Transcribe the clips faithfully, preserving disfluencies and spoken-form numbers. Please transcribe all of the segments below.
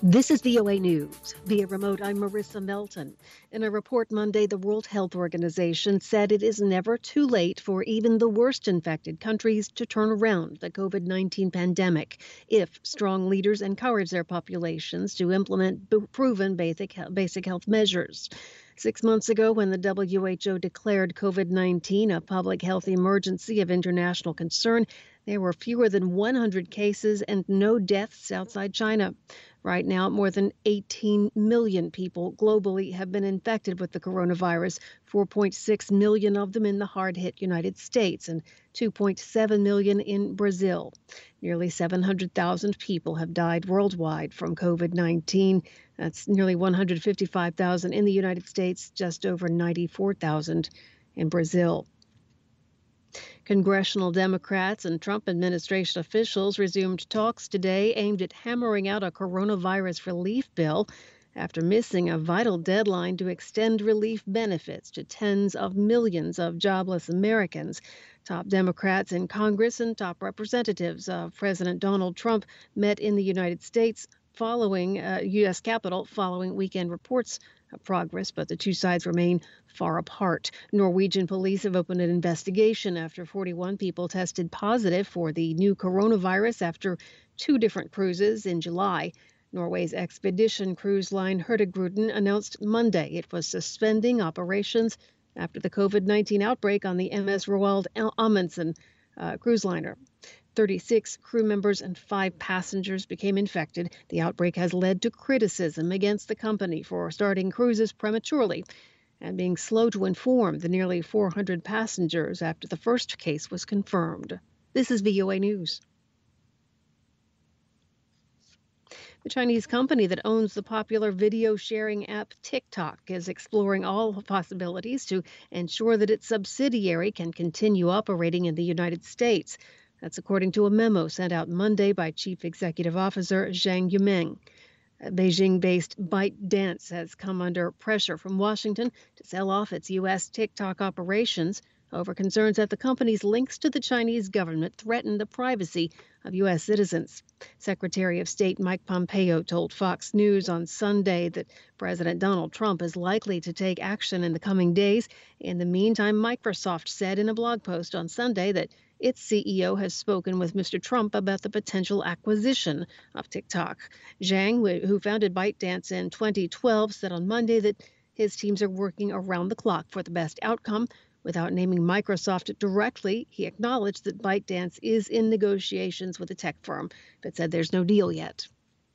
This is V O A News. Via remote, I'm Marissa Melton. In a report Monday, the World Health Organization said it is never too late for even the worst infected countries to turn around the COVID nineteen pandemic if strong leaders encourage their populations to implement b- proven basic, basic health measures. Six months ago, when the W H O declared COVID nineteen a public health emergency of international concern, there were fewer than one hundred cases and no deaths outside China. Right now, more than eighteen million people globally have been infected with the coronavirus, four point six million of them in the hard-hit United States and two point seven million in Brazil. Nearly seven hundred thousand people have died worldwide from COVID nineteen. That's nearly one hundred fifty-five thousand in the United States, just over ninety-four thousand in Brazil. Congressional Democrats and Trump administration officials resumed talks today aimed at hammering out a coronavirus relief bill after missing a vital deadline to extend relief benefits to tens of millions of jobless Americans. Top Democrats in Congress and top representatives of President Donald Trump met in the United States following uh, U S Capitol following weekend reports of progress, but the two sides remain far apart. Norwegian police have opened an investigation after forty-one people tested positive for the new coronavirus after two different cruises in July. Norway's expedition cruise line Hurtigruten announced Monday it was suspending operations after the COVID nineteen outbreak on the M S Roald Amundsen uh, cruise liner. thirty-six crew members and five passengers became infected. The outbreak has led to criticism against the company for starting cruises prematurely and being slow to inform the nearly four hundred passengers after the first case was confirmed. This is V O A News. The Chinese company that owns the popular video sharing app TikTok is exploring all possibilities to ensure that its subsidiary can continue operating in the United States. That's according to a memo sent out Monday by Chief Executive Officer Zhang Yimeng. Beijing-based ByteDance has come under pressure from Washington to sell off its U S TikTok operations over concerns that the company's links to the Chinese government threaten the privacy of U S citizens. Secretary of State Mike Pompeo told Fox News on Sunday that President Donald Trump is likely to take action in the coming days. In the meantime, Microsoft said in a blog post on Sunday that its C E O has spoken with Mister Trump about the potential acquisition of TikTok. Zhang, who founded ByteDance in twenty twelve, said on Monday that his teams are working around the clock for the best outcome. Without naming Microsoft directly, he acknowledged that ByteDance is in negotiations with a tech firm, but said there's no deal yet.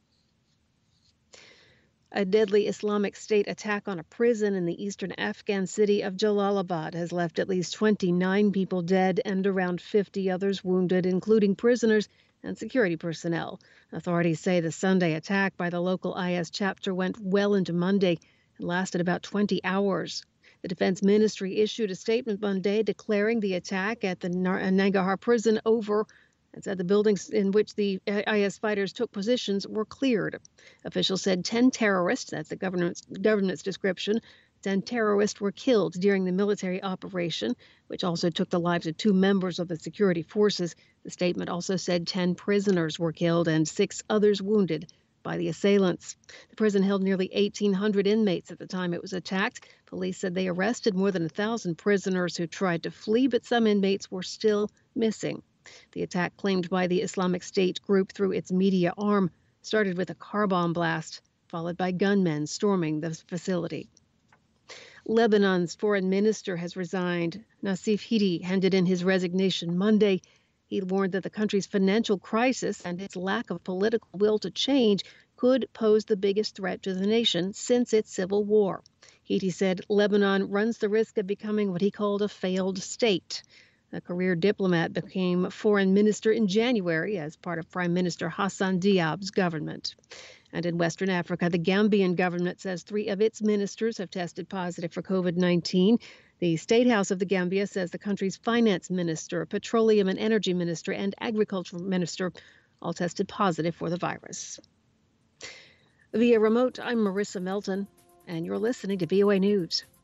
A deadly Islamic State attack on a prison in the eastern Afghan city of Jalalabad has left at least twenty-nine people dead and around fifty others wounded, including prisoners and security personnel. Authorities say the Sunday attack by the local I S chapter went well into Monday and lasted about twenty hours. The Defense Ministry issued a statement Monday declaring the attack at the Nangarhar prison over and said the buildings in which the I S fighters took positions were cleared. Officials said ten terrorists, that's the government's, government's description, ten terrorists were killed during the military operation, which also took the lives of two members of the security forces. The statement also said ten prisoners were killed and six others wounded by the assailants. The prison held nearly eighteen hundred inmates at the time it was attacked. Police said they arrested more than one thousand prisoners who tried to flee, but some inmates were still missing. The attack, claimed by the Islamic State group through its media arm, started with a car bomb blast, followed by gunmen storming the facility. Lebanon's foreign minister has resigned. Nassif Hidi handed in his resignation Monday. He warned that the country's financial crisis and its lack of political will to change could pose the biggest threat to the nation since its civil war. Hidi said Lebanon runs the risk of becoming what he called a failed state. A career diplomat became foreign minister in January as part of Prime Minister Hassan Diab's government. And in Western Africa, the Gambian government says three of its ministers have tested positive for COVID nineteen. The State House of the Gambia says the country's finance minister, petroleum and energy minister, and agriculture minister all tested positive for the virus. Via remote, I'm Marissa Melton, and you're listening to V O A News.